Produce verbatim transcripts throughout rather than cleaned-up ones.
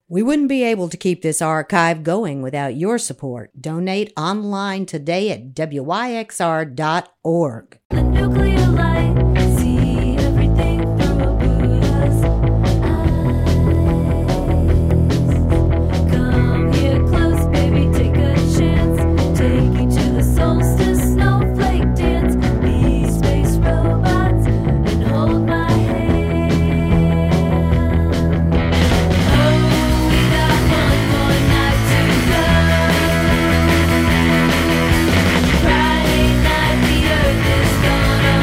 We wouldn't be able to keep this archive going without your support. Donate online today at W Y X R dot org. The nuclear light, see everything through a Buddha's eyes. Come here close, baby, take a chance. Take you to the solstice snowflake dance. Be space robots and hold my hand. Oh, we got one more night to go. Friday night, the earth is gonna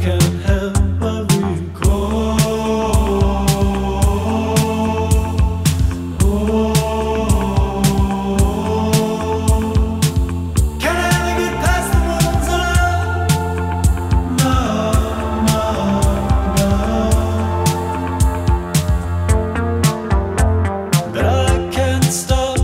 can't help but recall. Can I ever get past the wounds of love? No, no, no. But I can't stop.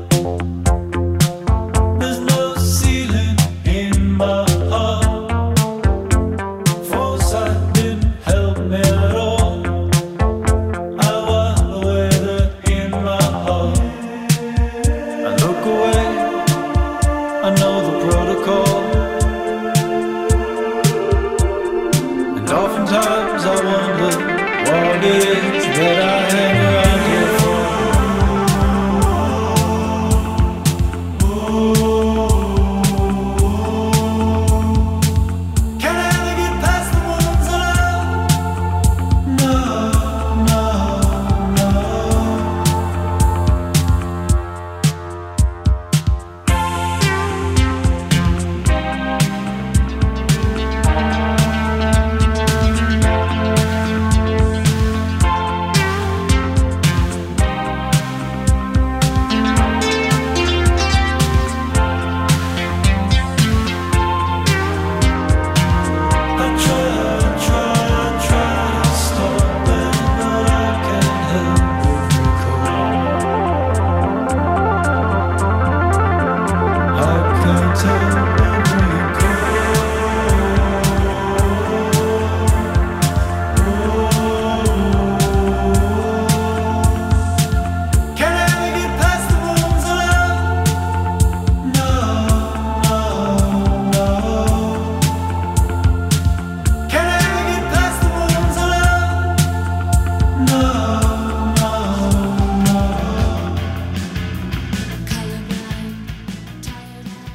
There's no ceiling in my heart. Foresight didn't help me at all. I walk away there in my heart. I look away, I know the protocol. And oftentimes I wonder what it is that I hang around here for. Can I ever get past the wounds of love? No, no, no. I try, try, try to stop it, but I can't help but recall. I can't help but recall. Can I ever get past the wounds of love? No, no, no. Can I ever get past the wounds of love? No, no, no. Colorblind, tired eyes.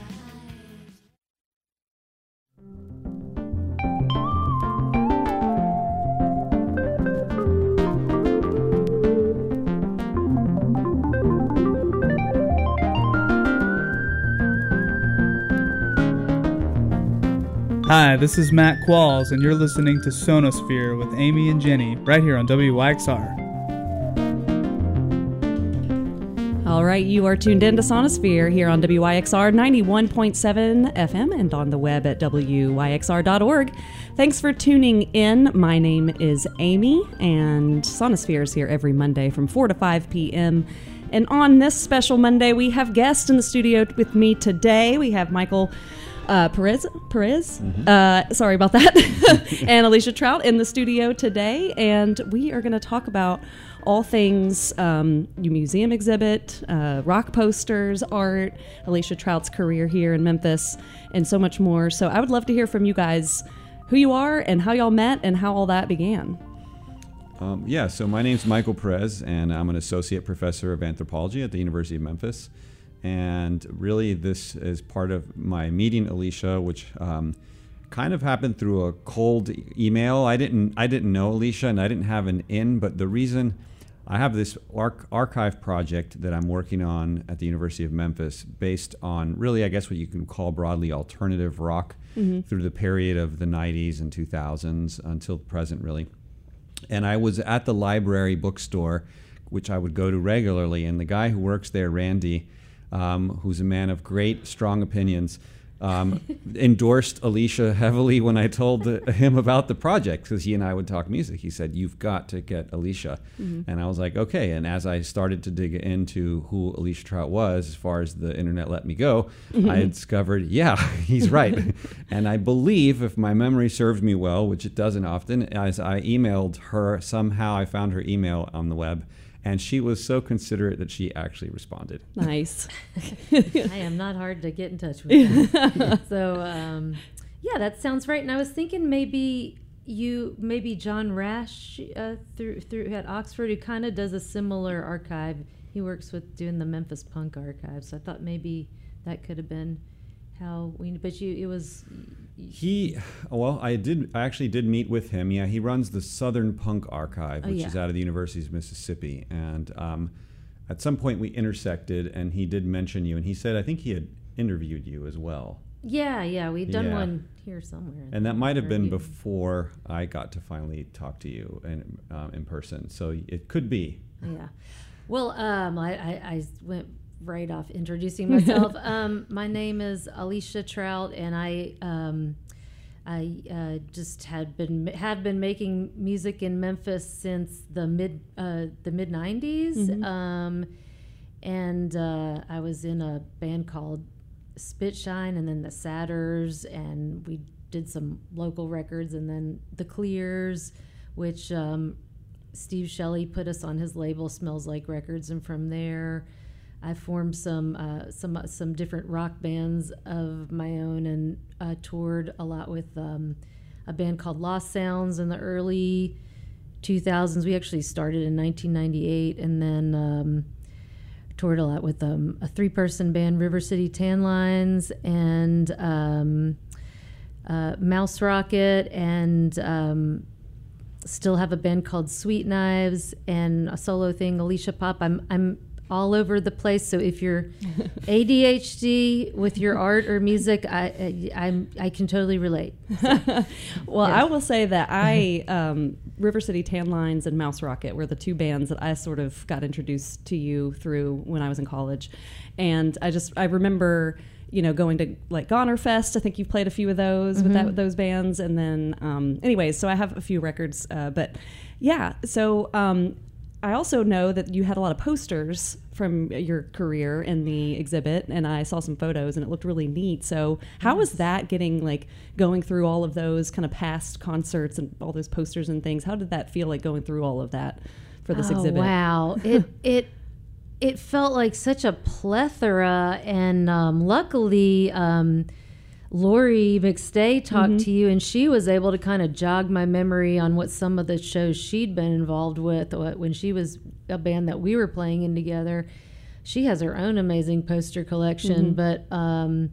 Hi, this is Matt Qualls, and you're listening to Sonosphere with Amy and Jenny, right here on W Y X R. All right, you are tuned in to Sonosphere here on W Y X R ninety-one point seven F M and on the web at W Y X R dot org. Thanks for tuning in. My name is Amy, and Sonosphere is here every Monday from four to five p.m. And on this special Monday, we have guests in the studio with me today. We have Michael uh, Perez, Perez? Uh, sorry about that, and Alicia Trout in the studio today, and we are going to talk about all things um, your museum exhibit, uh, rock posters, art, Alicia Trout's career here in Memphis, and so much more. So I would love to hear from you guys who you are and how y'all met and how all that began. Um, yeah, so my name's Michael Perez, and I'm an associate professor of anthropology at the University of Memphis. And really, this is part of my meeting Alicia, which um, kind of happened through a cold email. I didn't, I didn't know Alicia, and I didn't have an in. But the reason I have this arch- archive project that I'm working on at the University of Memphis, based on really, I guess, what you can call broadly alternative rock mm-hmm. through the period of the nineties and two thousands until present, really. And I was at the library bookstore, which I would go to regularly, and the guy who works there, Randy, um, who's a man of great, strong opinions, um, endorsed Alicia heavily when I told the, him about the project, because he and I would talk music. He said, "You've got to get Alicia." Mm-hmm. And I was like, okay. And as I started to dig into who Alicia Trout was, as far as the internet let me go, mm-hmm. I discovered, yeah, he's right. And I believe, if my memory serves me well, which it doesn't often, as I emailed her, somehow I found her email on the web, and she was so considerate that she actually responded. Nice. I am not hard to get in touch with. So, um, yeah, that sounds right. And I was thinking maybe you, maybe John Rash uh, through through at Oxford, who kind of does a similar archive. He works with doing the Memphis Punk archive. So I thought maybe that could have been how we. But you, it was. He, well, I did. I actually did meet with him. Yeah, he runs the Southern Punk Archive, which oh, yeah. is out of the University of Mississippi. And um, at some point we intersected, and he did mention you. And he said, I think he had interviewed you as well. Yeah, yeah, we've done Yeah. one here somewhere. And that might have been Or you- before I got to finally talk to you in, um, in person. So it could be. Yeah. Well, um, I, I, I went right off introducing myself. um, my name is Alicia Trout, and I um, I uh, just had been have been making music in Memphis since the mid uh, the mid nineties, um, and uh, I was in a band called Spitshine, and then the Satyrs, and we did some local records, and then the Clears, which um, Steve Shelley put us on his label, Smells Like Records, and from there, I formed some uh, some some different rock bands of my own, and uh, toured a lot with um, a band called Lost Sounds in the early two thousands. We actually started in nineteen ninety-eight, and then um, toured a lot with um, a three-person band, River City Tan Lines, and um, uh, Mouse Rocket, and um, still have a band called Sweet Knives, and a solo thing, Alicia Pop. I'm I'm all over the place. So if you're A D H D with your art or music, I I, I'm, I can totally relate. Well, Yeah. I will say that I, um, River City Tan Lines and Mouse Rocket were the two bands that I sort of got introduced to you through when I was in college. And I just, I remember, you know, going to like Goner Fest. I think you've played a few of those with that, with those bands. And then, um, anyways, so I have a few records, uh, but yeah. So, um, I also know that you had a lot of posters from your career in the exhibit, and I saw some photos, and it looked really neat. So how was that getting, like, going through all of those kind of past concerts and all those posters and things? How did that feel like going through all of that for this Oh, exhibit? wow. it it it felt like such a plethora, and um, luckily um, Lori McStay talked to you, and she was able to kind of jog my memory on what some of the shows she'd been involved with what- when she was a band that we were playing in together. She has her own amazing poster collection, but um,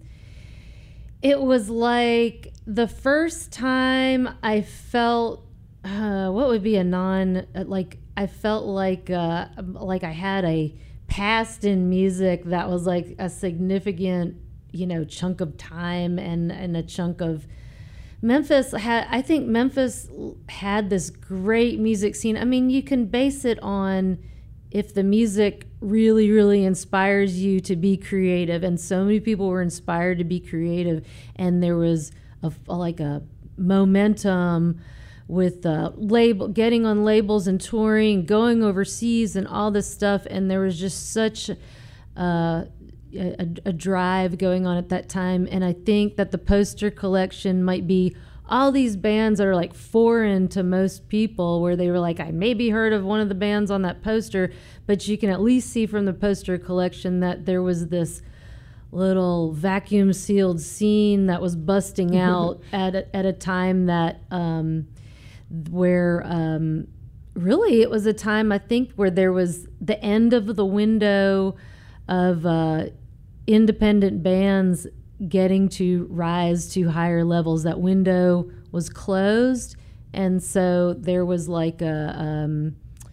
it was like the first time I felt uh, what would be a non uh, like I felt like uh, like I had a past in music that was like a significant, you know, chunk of time, and and a chunk of Memphis had. I think Memphis had this great music scene. I mean, you can base it on if the music really, really inspires you to be creative, and so many people were inspired to be creative, and there was a, like a momentum with uh, label, getting on labels and touring, going overseas, and all this stuff, and there was just such uh, a, a drive going on at that time. And I think that the poster collection might be all these bands that are like foreign to most people, where they were like, I maybe heard of one of the bands on that poster, but you can at least see from the poster collection that there was this little vacuum sealed scene that was busting out at a, at a time that um, where um, really it was a time, I think, where there was the end of the window of uh, independent bands getting to rise to higher levels. That window was closed, and so there was like a um,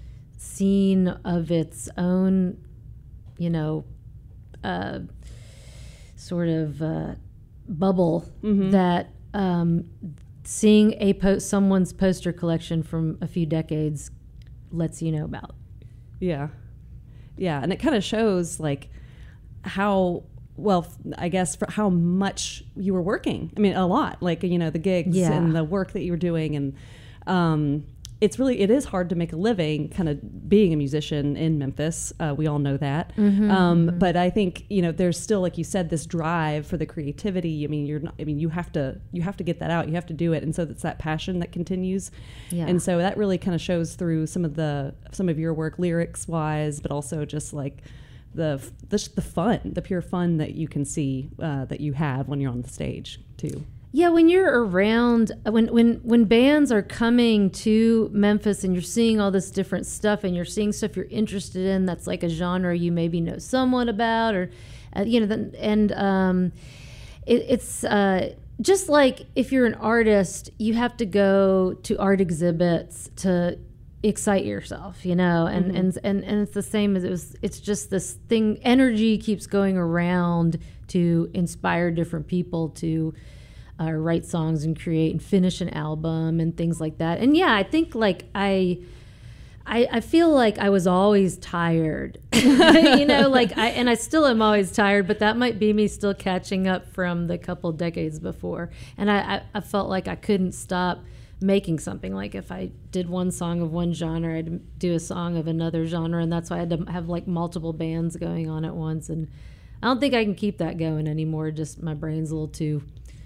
scene of its own, you know, uh, sort of uh, bubble that um, seeing a po- someone's poster collection from a few decades lets you know about. Yeah. Yeah. And it kind of shows like how, well, I guess for how much you were working. I mean, a lot, like, you know, the gigs Yeah. and the work that you were doing. And um, it's really, it is hard to make a living kind of being a musician in Memphis. Uh, we all know that. um, But I think, you know, there's still, like you said, this drive for the creativity. I mean, you're not, I mean, you have to, you have to get that out. You have to do it. And so it's that passion that continues. Yeah. And so that really kind of shows through some of the, some of your work lyrics wise, but also just like, the the, the fun, the pure fun that you can see uh, that you have when you're on the stage too. Yeah, when you're around, when when when bands are coming to Memphis and you're seeing all this different stuff, and you're seeing stuff you're interested in, that's like a genre you maybe know somewhat about, or uh, you know, the, and um, it, it's uh, just like if you're an artist, you have to go to art exhibits to excite yourself, you know, and, Mm-hmm. and, and, and it's the same as it was, it's just this thing, energy keeps going around to inspire different people to uh, write songs and create and finish an album and things like that. And yeah, I think like I, I, I feel like I was always tired, you know, like I, and I still am always tired, but that might be me still catching up from the couple decades before. And I, I, I felt like I couldn't stop making something. Like if I did one song of one genre, I'd do a song of another genre. And that's why I had to have like multiple bands going on at once. And I don't think I can keep that going anymore. Just my brain's a little too,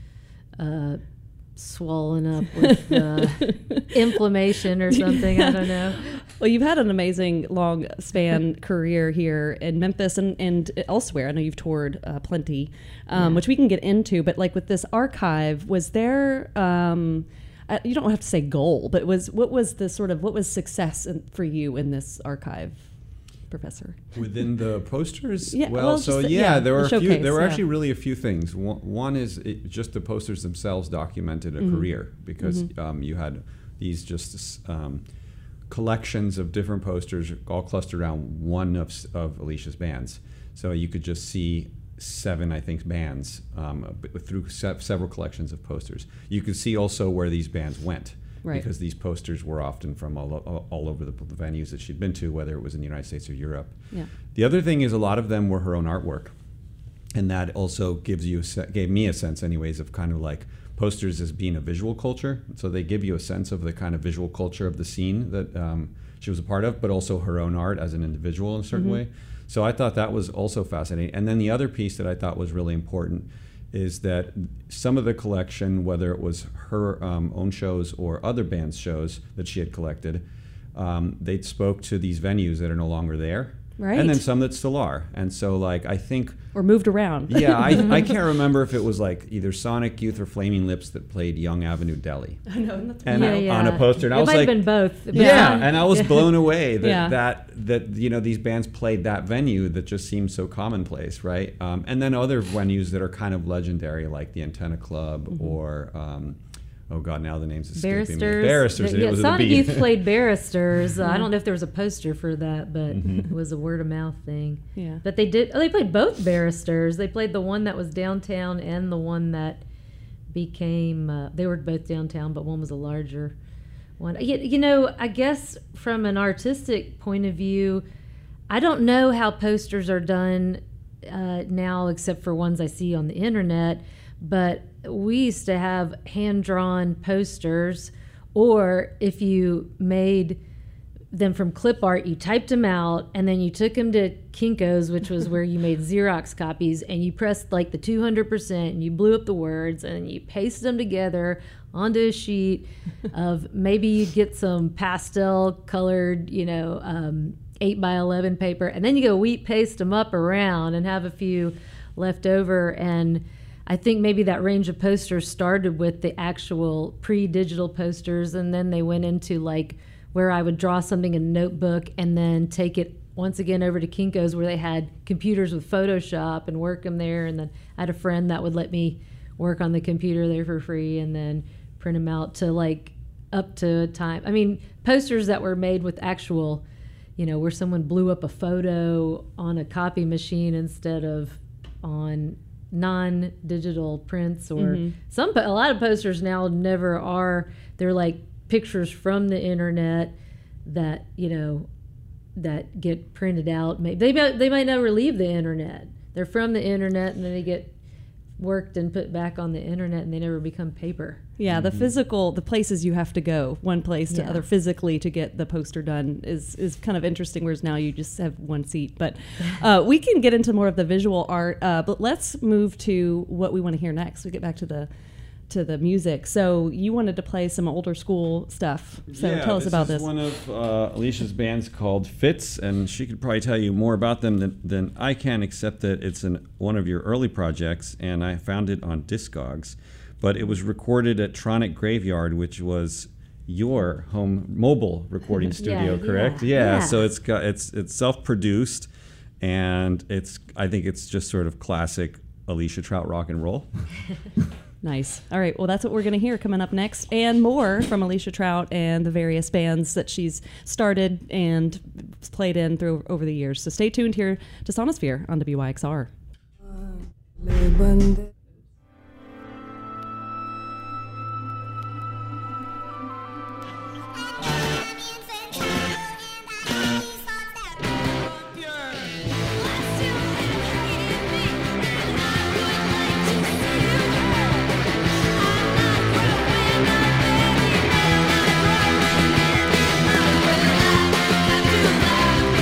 uh, swollen up with uh, inflammation or something. I don't know. Well, you've had an amazing long span career here in Memphis and, and elsewhere. I know you've toured uh, plenty, um, Yeah. which we can get into. But like with this archive, was there? Um, uh, you don't have to say goal, but was what was the sort of what was success in, for you in this archive, Professor? Within the posters? Yeah, well, well, so just the- yeah, yeah, there were the a few. showcase, There were yeah. actually really a few things. One, one is it, just the posters themselves documented a Mm-hmm. career because um, you had these just um, collections of different posters all clustered around one of s- of Alicia's bands. So you could just see seven, I think, bands um, b- through se- several collections of posters. You could see also where these bands went. Right. Because these posters were often from all, o- all over the, the venues that she'd been to, whether it was in the United States or Europe. Yeah. The other thing is a lot of them were her own artwork, and that also gives you a se- gave me a sense, anyways, of kind of like posters as being a visual culture. So they give you a sense of the kind of visual culture of the scene that um, she was a part of, but also her own art as an individual in a certain way. So I thought that was also fascinating. And then the other piece that I thought was really important is that some of the collection, whether it was her um, own shows or other bands' shows that she had collected, um, they spoke to these venues that are no longer there. Right. And then some that still are. And so, like, I think, Or moved around? yeah, I, I can't remember if it was like either Sonic Youth or Flaming Lips that played Young Avenue Deli. I know. and that's- And Yeah, I- yeah. on a poster, and it I was might like, have been both. but yeah, yeah. and I was blown away that, Yeah. that that you know these bands played that venue that just seems so commonplace, right? Um, and then other venues that are kind of legendary, like the Antenna Club Mm-hmm. or um, oh god, now the name's escaping Barristers. me. Barristers. The- it yeah, was at the Sonic B. Youth played Barristers. Uh, I don't know if there was a poster for that, but it was a word of mouth thing. Yeah. But they did. Oh, they played both Barristers. They played the one that was downtown and the one that became. Uh, they were both downtown, but one was a larger one. You, you know, I guess from an artistic point of view, I don't know how posters are done uh, now, except for ones I see on the internet. But we used to have hand-drawn posters, or if you made them from clip art, you typed them out, and then you took them to Kinko's, which was where you made Xerox copies, and you pressed like the two hundred percent, and you blew up the words, and you pasted them together onto a sheet of, maybe you'd get some pastel colored, you know, um, eight by eleven paper, and then you go wheat paste them up around and have a few left over. And I think maybe that range of posters started with the actual pre-digital posters, and then they went into like where I would draw something in a notebook and then take it once again over to Kinko's, where they had computers with Photoshop, and work them there. And then I had a friend that would let me work on the computer there for free, and then print them out to like up to a time. I mean, posters that were made with actual, you know, where someone blew up a photo on a copy machine instead of on non-digital prints, or Mhm. some po- a lot of posters now never are. They're like pictures from the internet that, you know, that get printed out. May- They might, they might never leave the internet. They're from the internet, and then they get worked and put back on the internet, and they never become paper. Yeah, the physical, the places you have to go, one place to Yeah. other physically to get the poster done is is kind of interesting, whereas now you just have one seat. But uh, we can get into more of the visual art, uh, but let's move to what we want to hear next. We get back to the to the music. So you wanted to play some older school stuff. So Yeah, tell us about is this. one of uh, Alicia's bands called Fitz, and she could probably tell you more about them than, than I can, except that it's an, one of your early projects, and I found it on Discogs. But it was recorded at Tronic Graveyard, which was your home mobile recording studio, Yeah, correct? yeah, Yeah. yeah. So it's got it's it's self-produced, and it's I think it's just sort of classic Alicia Trout rock and roll. Nice. All right. Well, that's what we're going to hear coming up next, and more from Alicia Trout and the various bands that she's started and played in through over the years. So stay tuned here to Sonosphere on W Y X R.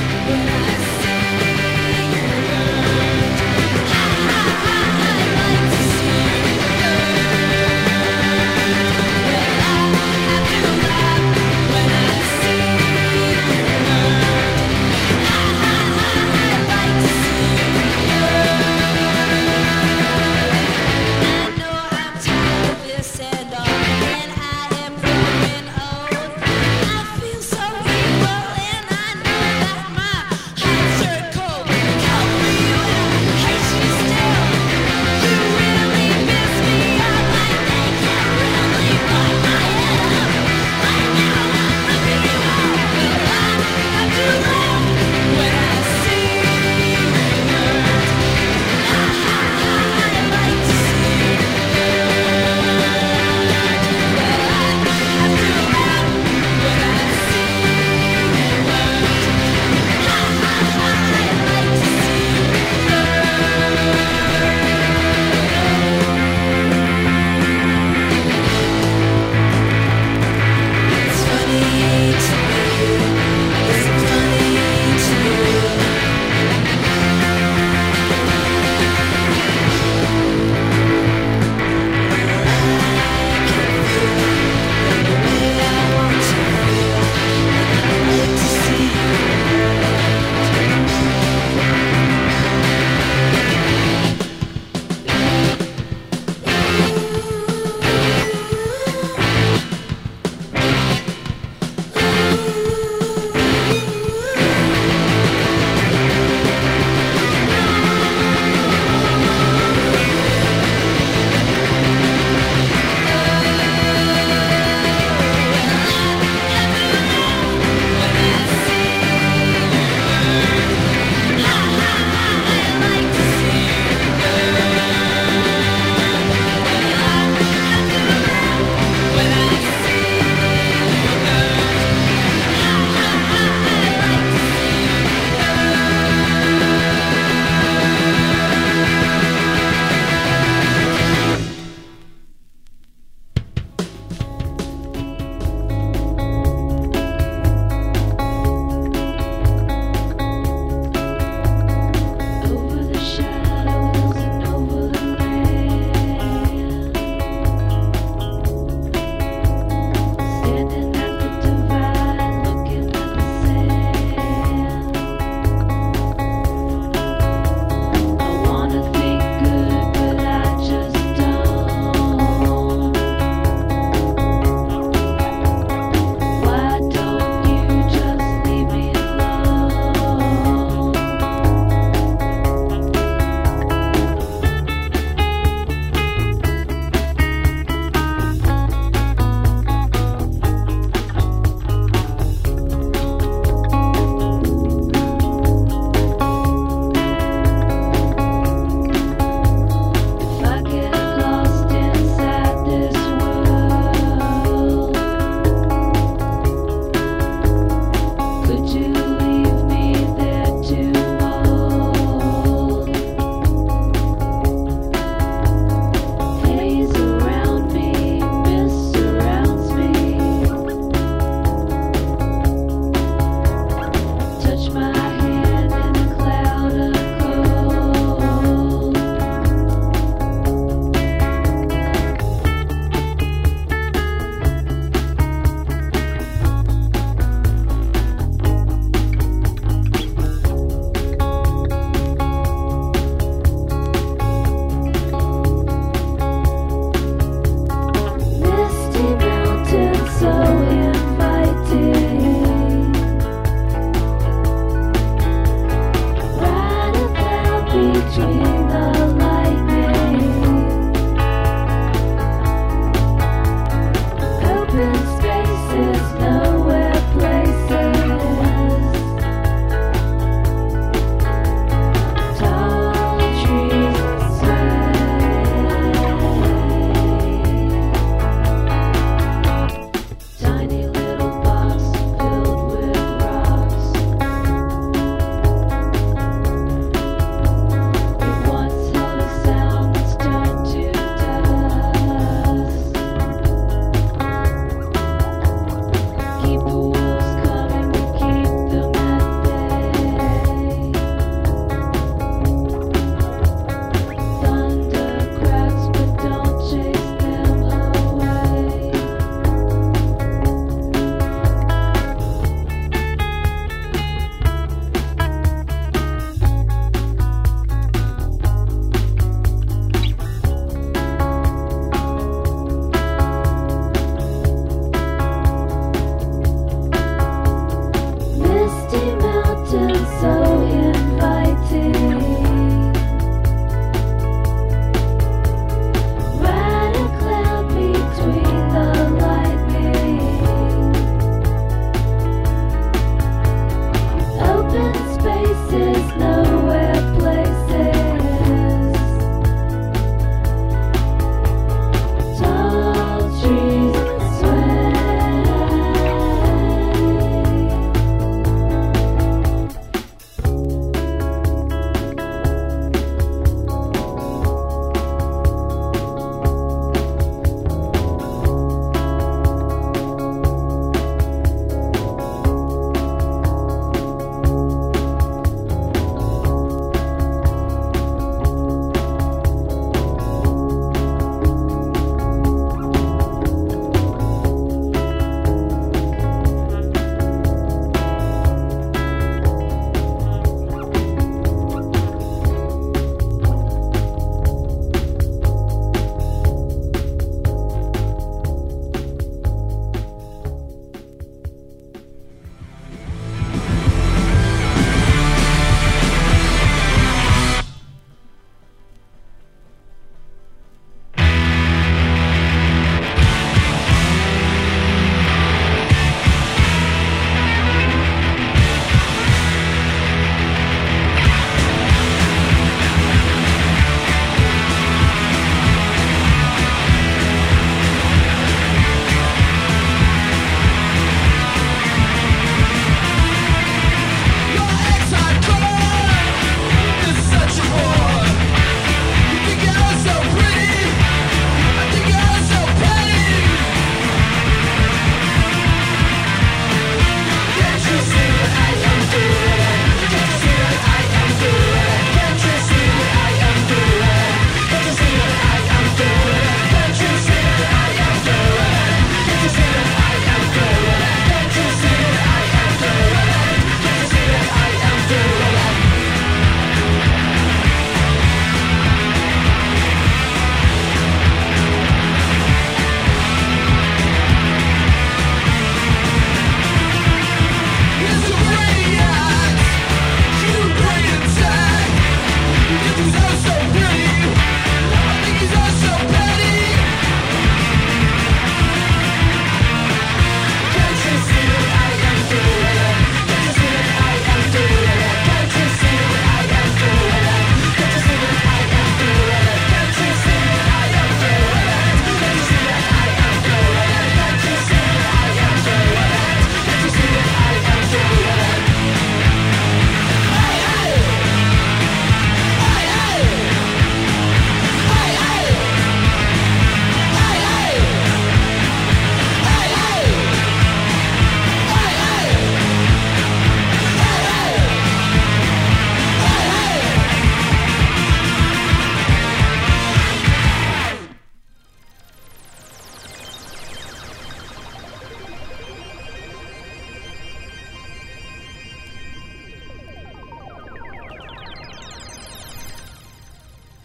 I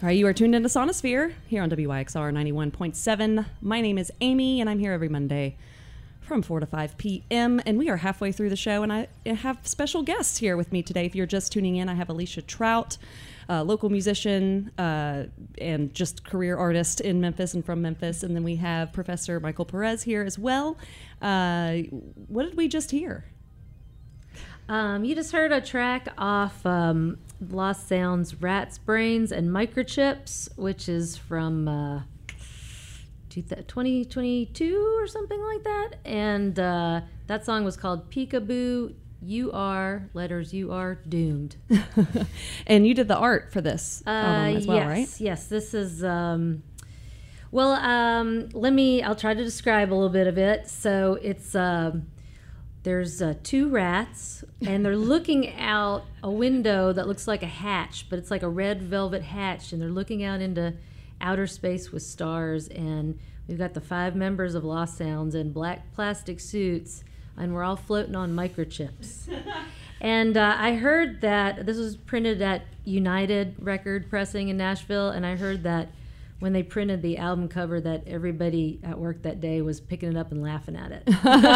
All right, you are tuned into Sonosphere here on W Y X R ninety-one point seven. My name is Amy, and I'm here every Monday from four to five p.m., and we are halfway through the show, and I have special guests here with me today. If you're just tuning in, I have Alicia Trout, a local musician uh, and just career artist in Memphis and from Memphis, and then we have Professor Michael Perez here as well. Uh, what did we just hear? Um, you just heard a track off um, Lost Sounds, Rats, Brains, and Microchips, which is from uh, twenty twenty-two or something like that. And uh, that song was called Peekaboo, You Are, letters You Are Doomed. And you did the art for this album uh, as well, yes, right? Yes, this is... Um, well, um, let me... I'll try to describe a little bit of it. So it's... Um, There's uh, two rats, and they're looking out a window that looks like a hatch, but it's like a red velvet hatch, and they're looking out into outer space with stars, and we've got the five members of Lost Sounds in black plastic suits, and we're all floating on microchips. And uh, I heard that this was printed at United Record Pressing in Nashville, and I heard that when they printed the album cover that everybody at work that day was picking it up and laughing at it.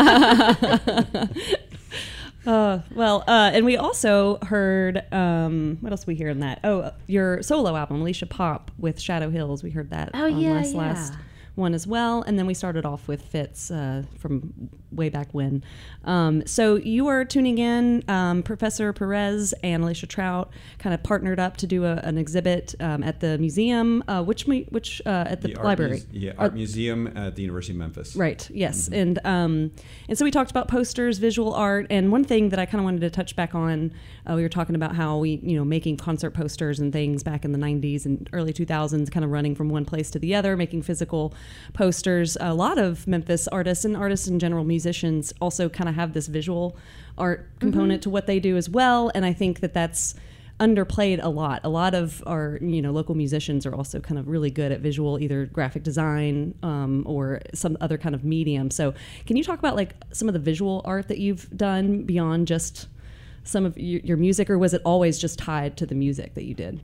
uh, well, uh, and we also heard, um, what else did we hear in that? Oh, your solo album, Alicia Pop with Shadow Hills. We heard that Oh, on yeah, last, yeah. last one as well. And then we started off with Fitz uh, from way back when. Um, so you are tuning in. Um, Professor Perez and Alicia Trout kind of partnered up to do a, an exhibit um, at the museum, uh, which mu- which uh, at the, The art library. muse- yeah, Art Museum at the University of Memphis. Right. Yes. And um, and so we talked about posters, visual art, and one thing that I kind of wanted to touch back on. Uh, we were talking about how we, you know, making concert posters and things back in the nineties and early two thousands, kind of running from one place to the other, making physical posters. A lot of Memphis artists and artists in general, musicians, also kind of have this visual art component to what they do as well. And I think that that's underplayed a lot. A lot of our, you know, local musicians are also kind of really good at visual, either graphic design um, or some other kind of medium. So can you talk about like some of the visual art that you've done beyond just some of your, your music, or was it always just tied to the music that you did?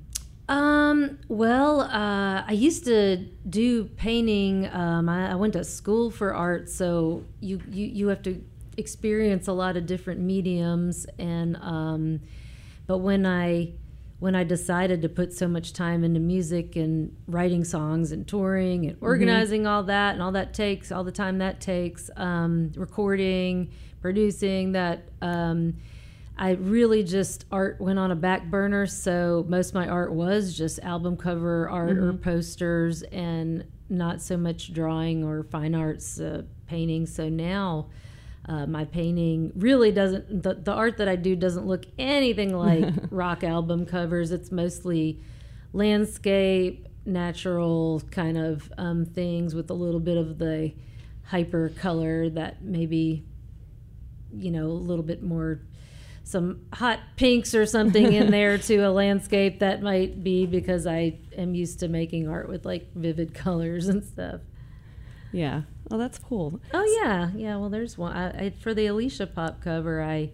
Um, well, uh, I used to do painting. Um, I, I went to school for art, so you, you, you have to experience a lot of different mediums. And um, but when I when I decided to put so much time into music and writing songs and touring and organizing all that and all that takes, all the time that takes, um, recording, producing, that um, I really just, art went on a back burner. So most of my art was just album cover art or posters, and not so much drawing or fine arts uh, painting. So now uh, my painting really doesn't, the, the art that I do doesn't look anything like rock album covers. It's mostly landscape, natural kind of um, things with a little bit of the hyper color that maybe, you know, a little bit more, some hot pinks or something in there to a landscape. That might be because I am used to making art with like vivid colors and stuff. Yeah. Oh, that's cool. Oh yeah, yeah. Well, there's one I, I, for the Alicia Pop cover. I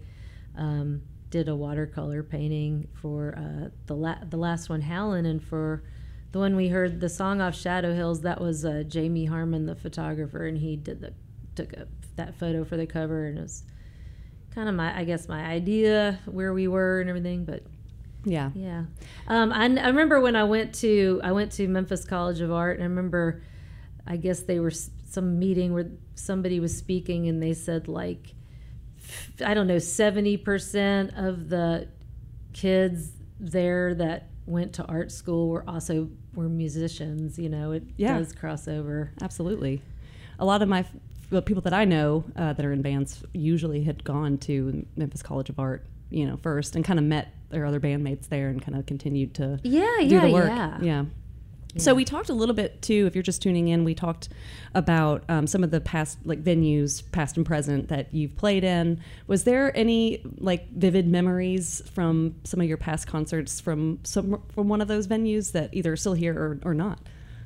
um, did a watercolor painting for uh, the la- the last one, Howlin', and for the one we heard the song off, Shadow Hills. That was uh, Jamie Harmon, the photographer, and he did the took a, that photo for the cover, and it was kind of my, I guess, my idea where we were and everything. But Yeah. yeah, um, I, I remember when I went to I went to Memphis College of Art, and I remember, I guess they were s- some meeting where somebody was speaking, and they said like, I don't know, seventy percent of the kids there that went to art school were also were musicians. You know, it Yeah. does cross over. Absolutely. A lot of my well, people that I know uh, that are in bands usually had gone to Memphis College of Art, you know, first, and kind of met their other bandmates there and kind of continued to Yeah, do yeah, the work. yeah. Yeah. So we talked a little bit too, if you're just tuning in, we talked about um, some of the past like venues, past and present, that you've played in. Was there any like vivid memories from some of your past concerts from some from one of those venues that either are still here or, or not?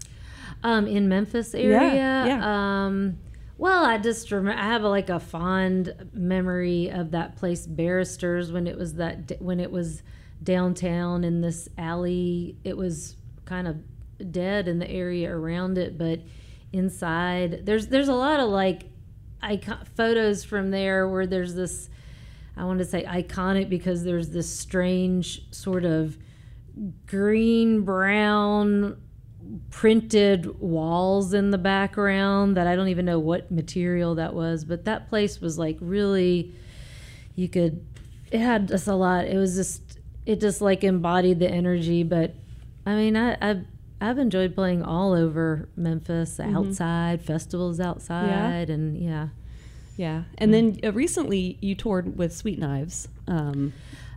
Um, in Memphis area. yeah. Um, well, I just remember I have a, like a fond memory of that place, Barristers, when it was that when it was downtown in this alley. It was kind of dead in the area around it, but inside there's there's a lot of like icon- photos from there where there's this, I want to say iconic because there's this strange sort of green brown printed walls in the background that I don't even know what material that was, but that place was like really, you could, it had just a lot, it was just, it just like embodied the energy. But I mean, I, I've, I've enjoyed playing all over Memphis, Mm-hmm. outside, festivals outside, and yeah. Yeah. And then uh, recently you toured with Sweet Knives. Um,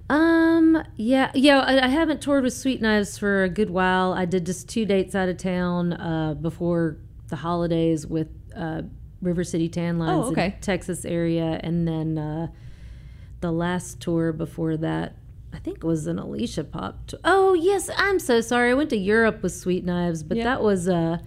Um, yeah, yeah, I, I haven't toured with Sweet Knives for a good while. I did just two dates out of town uh, before the holidays with uh, River City Tan Lines Oh, okay. in Texas area, and then uh, the last tour before that, I think, was an Alicia Pop tour. Oh, yes, I'm so sorry. I went to Europe with Sweet Knives, but Yeah. that was uh,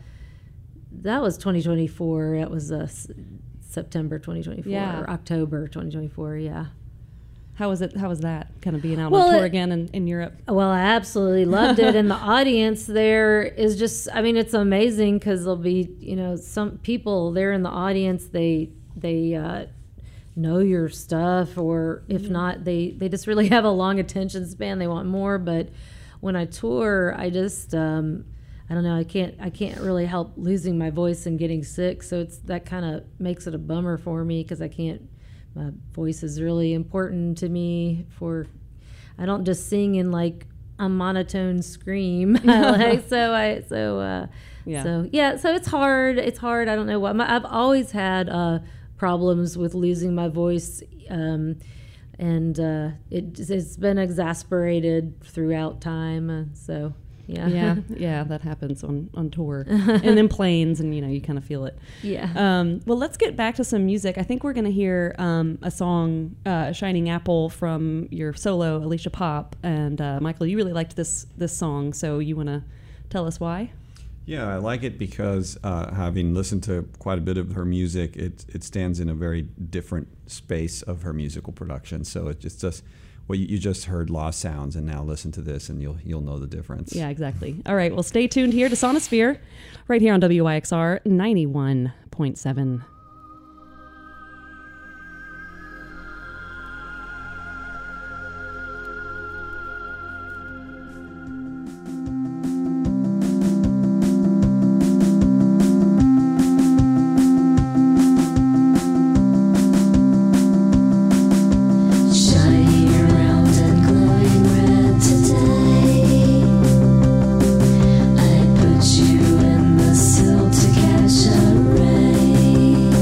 that was twenty twenty-four. That was uh, S- September twenty twenty-four Yeah. or October twenty twenty-four. Yeah. how was it? How was that? Kind of being out Well, on tour it- again in, in Europe? Well, I absolutely loved it, and the audience there is just—I mean, it's amazing because there'll be, you know, some people there in the audience. They they uh, know your stuff, or if not, they they just really have a long attention span. They want more. But when I tour, I just um, I don't know. I can't I can't really help losing my voice and getting sick. So it's that kind of makes it a bummer for me because I can't. My voice is really important to me. For I don't just sing in like a monotone scream. like, so I so uh, Yeah. so yeah. So it's hard. It's hard. I don't know what. My, I've always had uh, problems with losing my voice, um, and uh, it, it's been exasperated throughout time. Uh, so yeah, Yeah, yeah, that happens on, on tour. And then planes, and, you know, you kind of feel it. yeah. Um, well, let's get back to some music. I think we're going to hear um, a song, uh, Shining Apple, from your solo, Alicia Pop. And uh, Michael, you really liked this this song, so you want to tell us why? Yeah, I like it because uh, having listened to quite a bit of her music, it it stands in a very different space of her musical production. So it just just well, you, you just heard Lost Sounds, and now listen to this, and you'll you'll know the difference. Yeah, exactly. All right, well, stay tuned here to Sonosphere, right here on W Y X R ninety-one point seven. Shining around and glowing red today. I put you in the sill to catch a ray.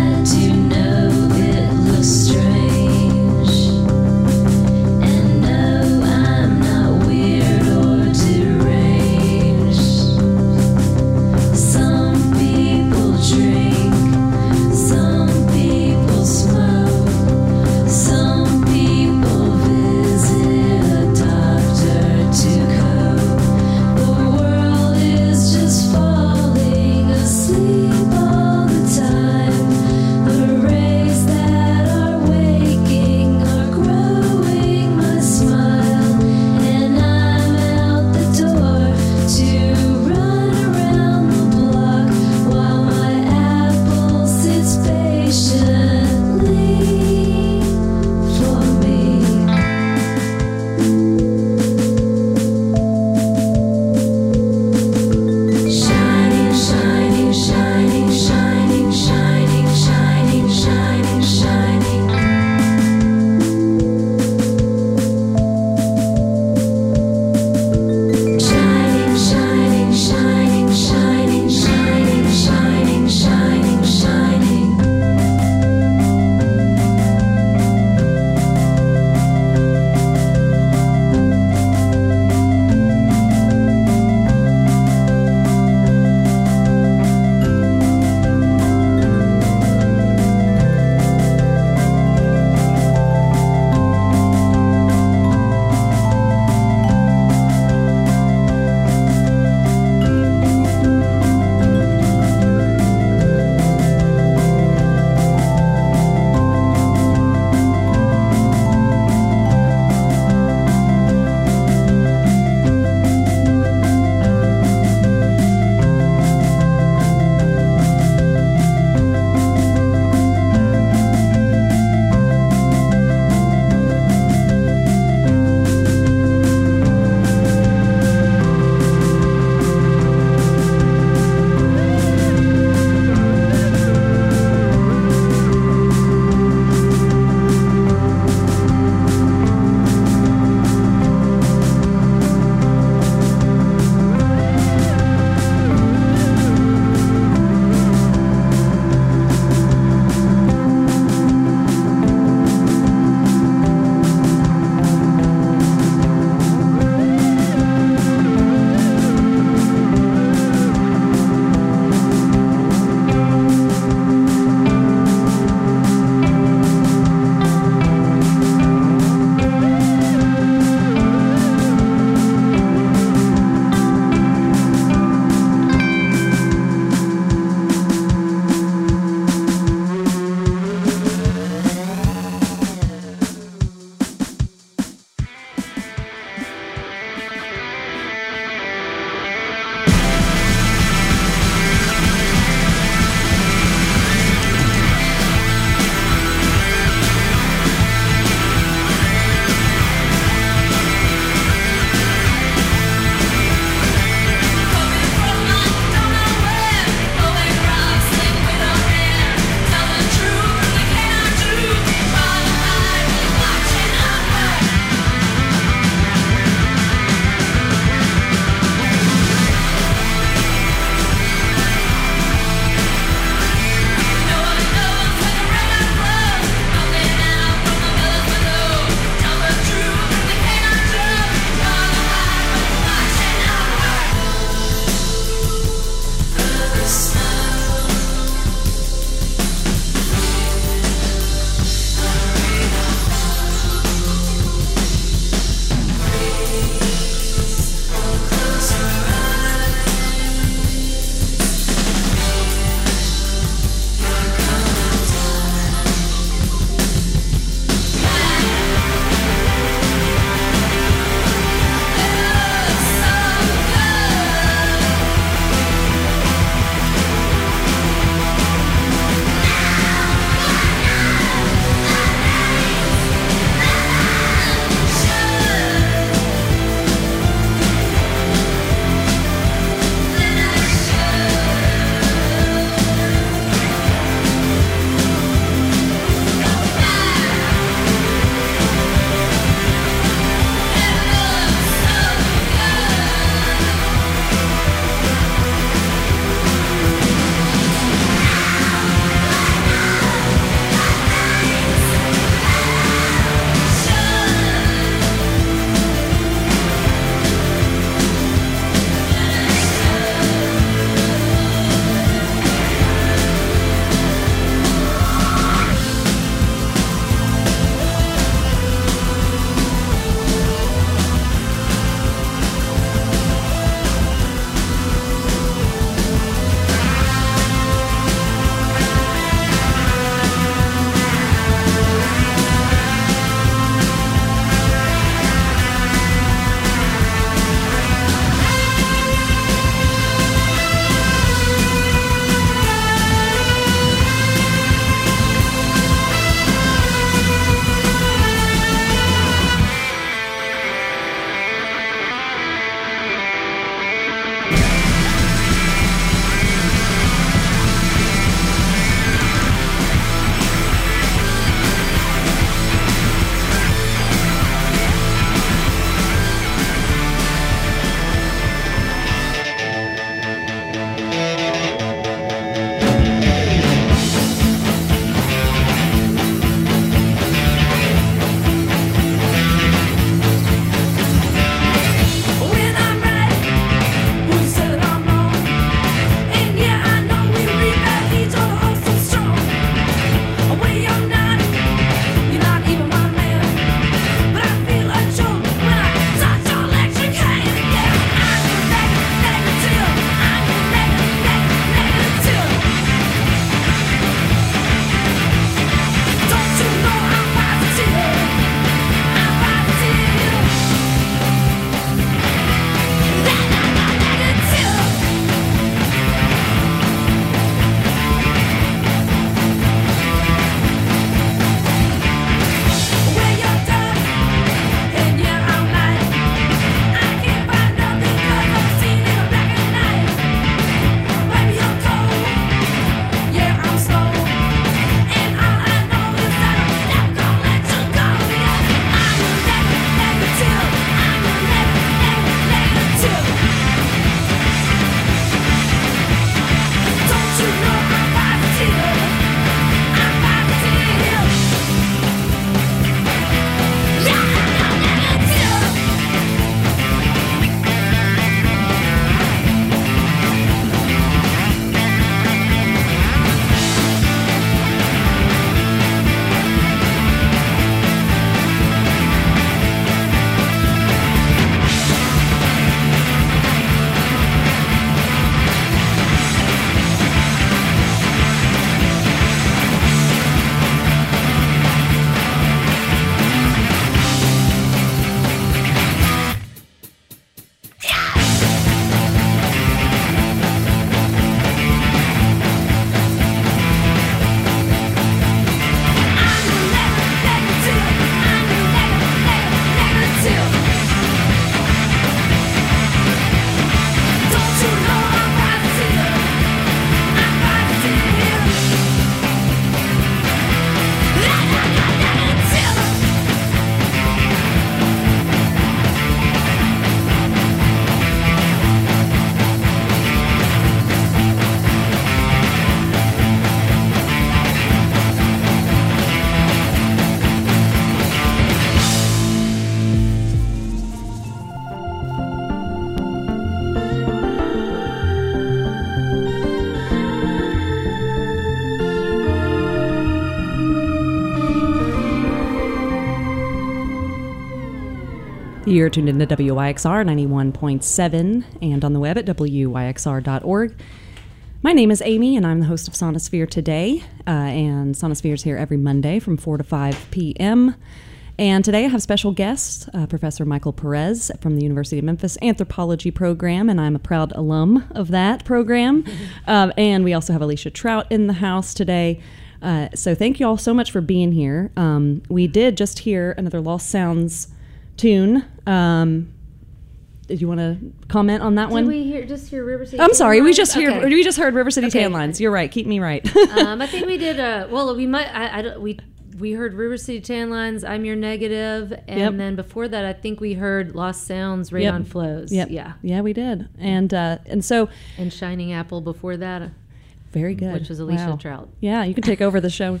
You're tuned in to W Y X R ninety-one point seven and on the web at W Y X R dot org. My name is Amy, and I'm the host of Sonosphere today. Uh, and Sonosphere is here every Monday from four to five p.m. And today I have special guest, uh, Professor Michael Perez from the University of Memphis Anthropology Program, and I'm a proud alum of that program. um, and we also have Alicia Trout in the house today. Uh, so thank you all so much for being here. Um, we did just hear another Lost Sounds tune. Um, did you want to comment on that Did one? we hear, just hear River City? I'm sorry, we Tan just Lines? heard Okay. we just heard River City Okay. Tan Lines. You're right. Keep me right. um, I think we did. Uh, well, we might. I, I don't- we we heard River City Tan Lines. I'm Your Negative, and Yep. then before that, I think we heard Lost Sounds. Yep. Radon Flows. Yep. Yeah. Yeah, we did. And uh, and so And Shining Apple before that, very good. which was Alicia Wow. Trout. Yeah, you can take over the show.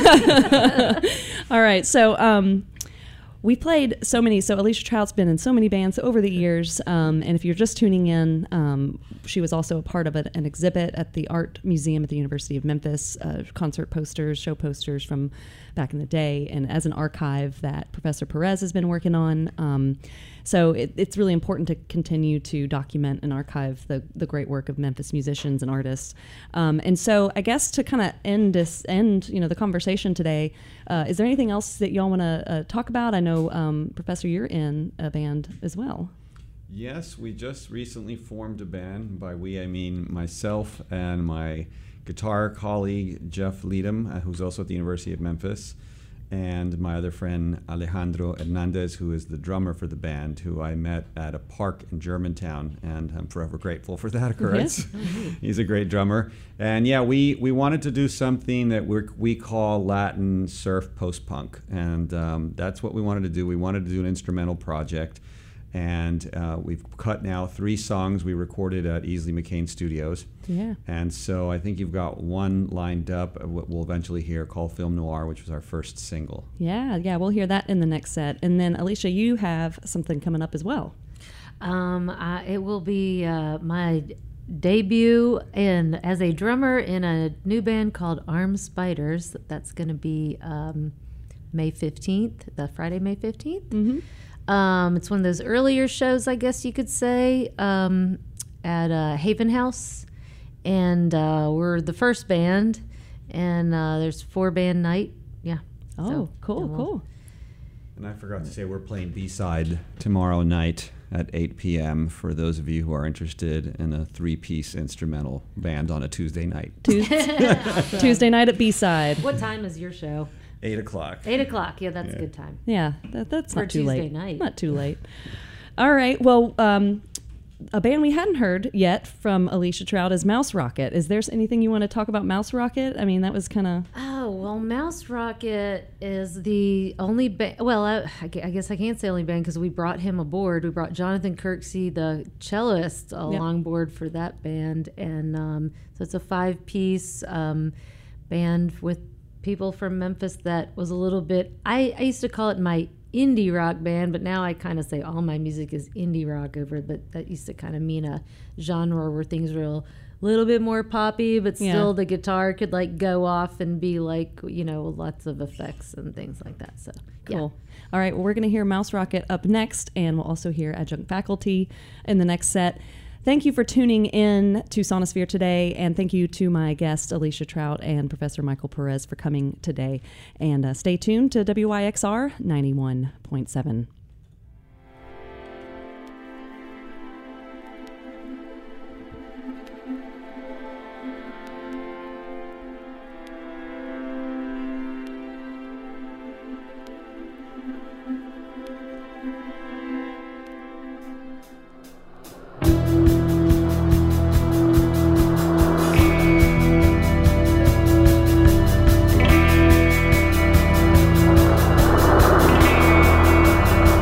All right. So um, we played so many. So Alicia Trout's been in so many bands over the years. Um, and if you're just tuning in, um, she was also a part of a, an exhibit at the Art Museum at the University of Memphis, uh, concert posters, show posters from back in the day, and as an archive that Professor Perez has been working on. Um, so it, it's really important to continue to document and archive the, the great work of Memphis musicians and artists. Um, and so I guess to kind of end this, end you know the conversation today, uh, is there anything else that y'all want to uh, talk about? I know um, Professor, you're in a band as well. Yes, we just recently formed a band. By we, I mean myself and my guitar colleague, Jeff Leadham, uh, who's also at the University of Memphis, and my other friend, Alejandro Hernandez, who is the drummer for the band, who I met at a park in Germantown, and I'm forever grateful for that occurrence. Yes. He's a great drummer. And yeah, we, we wanted to do something that we we call Latin surf post-punk, and um, that's what we wanted to do. We wanted to do an instrumental project. And uh, we've cut now three songs we recorded at Easley McCain Studios. Yeah. And so I think you've got one lined up, uh, what we'll eventually hear, called Film Noir, which was our first single. Yeah, yeah, we'll hear that in the next set. And then, Alicia, you have something coming up as well. Um, I, it will be uh, my debut in as a drummer in a new band called Armed Spiders. That's going to be um, May fifteenth, the Friday, May fifteenth. Mm-hmm. Um, it's one of those earlier shows, I guess you could say, um, at uh, Haven House. And uh, we're the first band, and uh, there's four band night. Yeah. Oh, So, cool, and we'll- cool. And I forgot to say, we're playing B-side tomorrow night at eight p.m. for those of you who are interested in a three-piece instrumental band on a Tuesday night. Tuesday, Tuesday night at B-side. What time is your show? eight o'clock. Eight o'clock. Yeah, that's Yeah. a good time. Yeah, that, that's For not too Tuesday late. night. Not too late. All right. Well, um, a band we hadn't heard yet from Alicia Trout is Mouse Rocket. Is there anything you want to talk about Mouse Rocket? I mean, that was kind of... Oh, well, Mouse Rocket is the only band. Well, I, I gu- I guess I can't say only band because we brought him aboard. We brought Jonathan Kirksey, the cellist, along board for that band. And um, so it's a five piece um, band with people from Memphis that was a little bit. I, I used to call it my indie rock band, but now I kind of say all my music is indie rock over, but that used to kind of mean a genre where things were a little bit more poppy, but Yeah. still the guitar could like go off and be like, you know, lots of effects and things like that. So Cool. All right. Well, we're going to hear Mouse Rocket up next, and we'll also hear Adjunct Faculty in the next set. Thank you for tuning in to Sonosphere today, and thank you to my guest, Alicia Trout, and Professor Michael Perez for coming today. And uh, stay tuned to W Y X R ninety-one point seven. Thank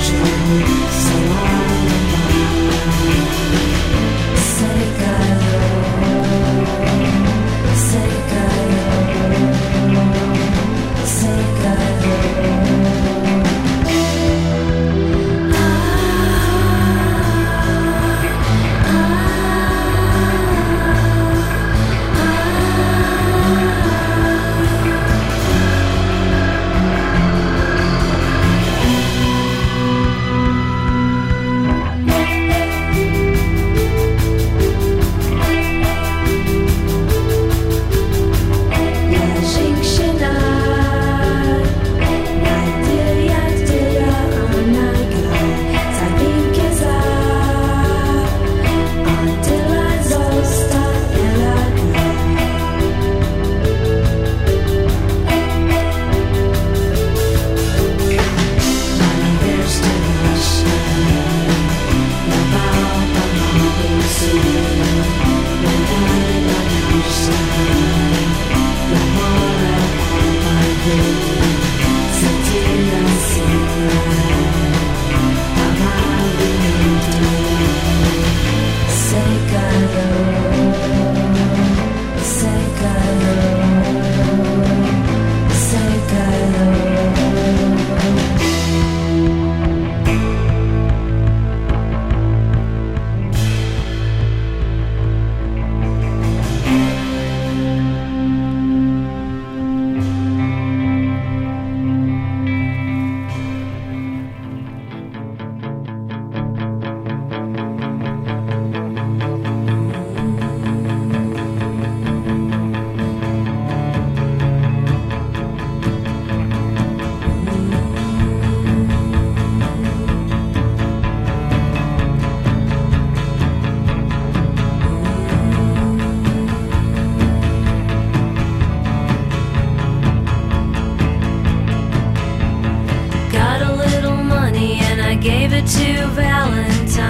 to Valentine.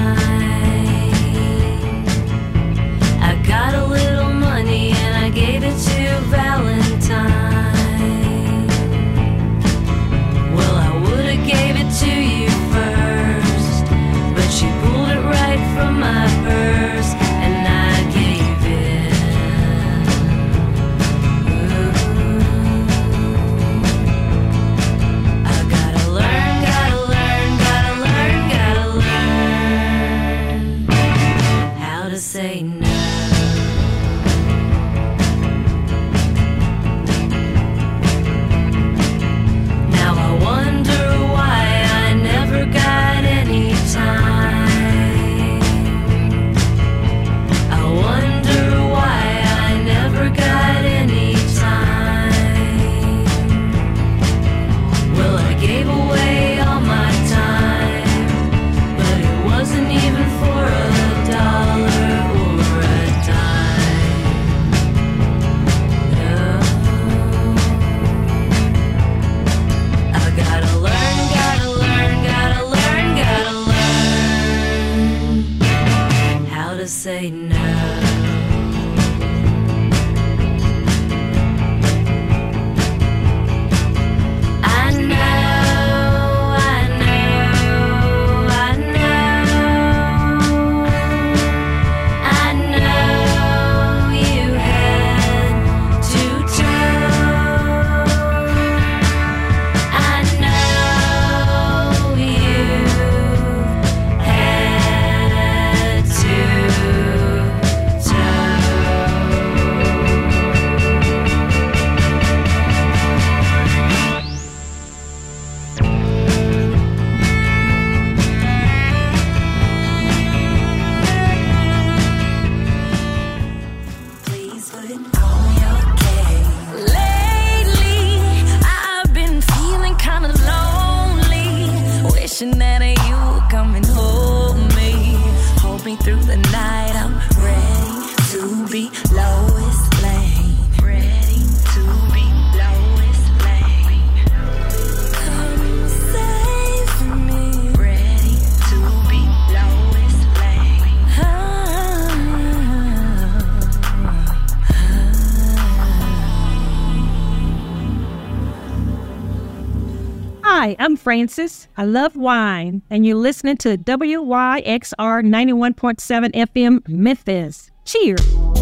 I got a little money and I gave it to Valentine. Well, I would have gave it to you first, but she pulled it right from my purse and I gave it. Ooh. I gotta learn, gotta learn, gotta learn, gotta learn how to say no. Now I wonder why I never got any time. I wonder why I never got any time. Well, I gave away all my time, but it wasn't even for a dollar or a dime. No. I gotta learn, gotta learn, gotta learn, gotta learn how to say no. I know, I know, I know, I know you had to try. I know you had to try. Please put it on your case. Lately, I've been feeling kind of lonely, wishing that you would come and hold me, hold me through the night. I'm ready to be Lois Lane, ready to be Lois Lane. Come save me, ready to be Lois Lane. Hi, I'm Francis. I love wine, and you're listening to W Y X R ninety-one point seven F M Memphis. Cheers.